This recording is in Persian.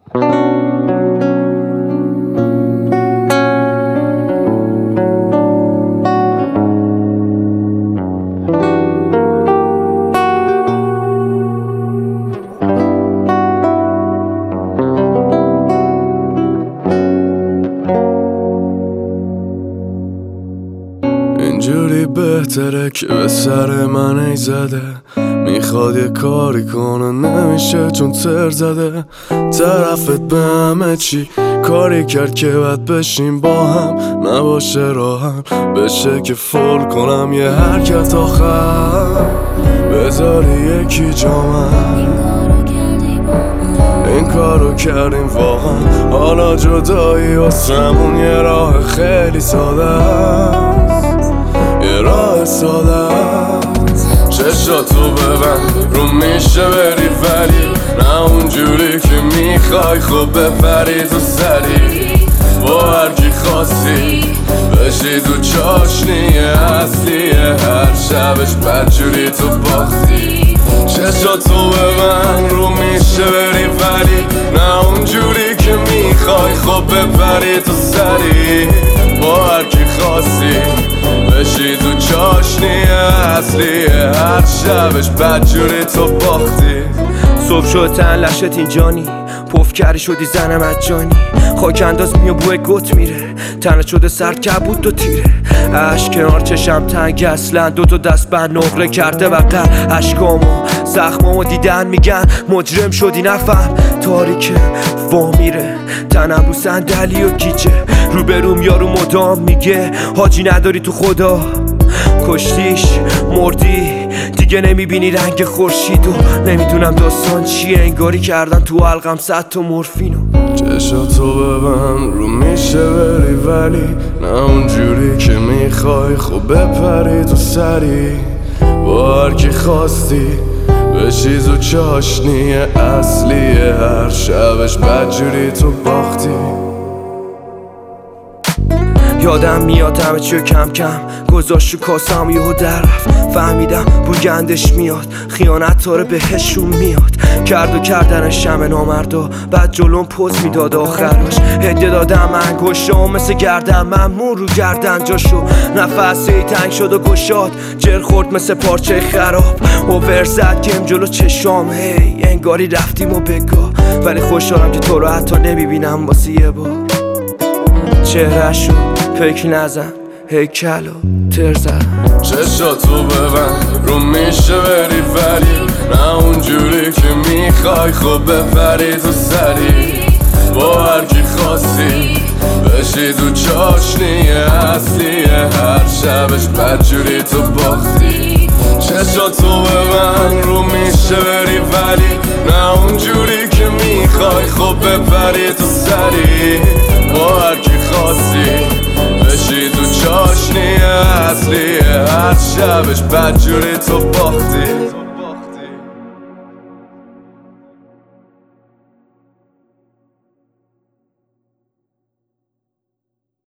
اینجوری بهتره که به سر من ای زده، میخواد یه کاری کنه نمیشه چون تر زده. طرفت به همه چی کاری کرد که باید بشیم با هم، نباشه راهم بشه که فول کنم یه حرکت آخر، بذاری یکی جامن. این کارو کردیم واقعا، حالا جدایی واسمون یه راه خیلی ساده است، یه راه ساده است. چشاتو ببند رو میشه بری ولی نه اونجوری که میخوای، خب بپری تو سری با هرکی خواستی بشی تو چاشنی اصلی، هر شبش بدجوری تو باختی. چشاتو ببند رو میشه بری ولی نه اونجوری که میخوای، خب بپری تو سری با هرکی خواستی بشی تو چاشنی اصلی، هر شبش بدجوری تو باختی. صبح شد تن لشت اینجانی، پف کردی شدی زن مجانی، خاک انداز میو بوی گت میره، تنت شده سرد کبود دو تیره. عشق کنار چشم تنگ اصلا، دوتا دست بر نقره کرده بغل عشقامو زخمامو دیدن میگن مجرم شدی نفهم، تاریکه وا میره تنم رو صندلی و گیجه، روبروم یارو مدام میگه حاجی نداری تو خدا، کشتیش مردی دیگه نمیبینی رنگ خورشید و نمیدونم داستان چیه، انگاری کردن تو حلقم 100 تا مورفینو. چشاتو ببند رو میشه بری ولی نه اونجوری که میخوای، خب بپری تو سری با هرکی خواستی بشی تو چاشنی اصلی، هر شبش بدجوری تو باختی. یادم میاد همه چیو کم کم گذاشت رو کاسم یهو در رفت، فهمیدم بوگندش میاد خیانت تاره بهشون میاد، کرد و کردن شم نامردا بعد جلوم پوز میداد آخرش، هده دادم انگشتم مثل گردن ممنون رو گردن جاشو، نفسی تنگ شد و گشاد جر خورد مثل پارچه خراب، اوور زد گم جلو چشام هی انگاری رفتیم و بگاه، ولی خوشحالم که تو رو حتی نمیبینم واسه یه بار. چهرهشو فکر نزن هیکل و تر زن. چشاتو ببند رو میشه بری ولی نه اونجوری که میخوای، خب بپری تو سری با هرکی خواستی بشی تو چاشنی اصلی، هر شبش بدجوری تو باختی. چشاتو ببند رو میشه بری ولی نه اونجوری که میخوای، خب بپری تو سری با هرکی خواستی بشی تو چاشنی اصلی، هر شبش بدجوری تو باختی.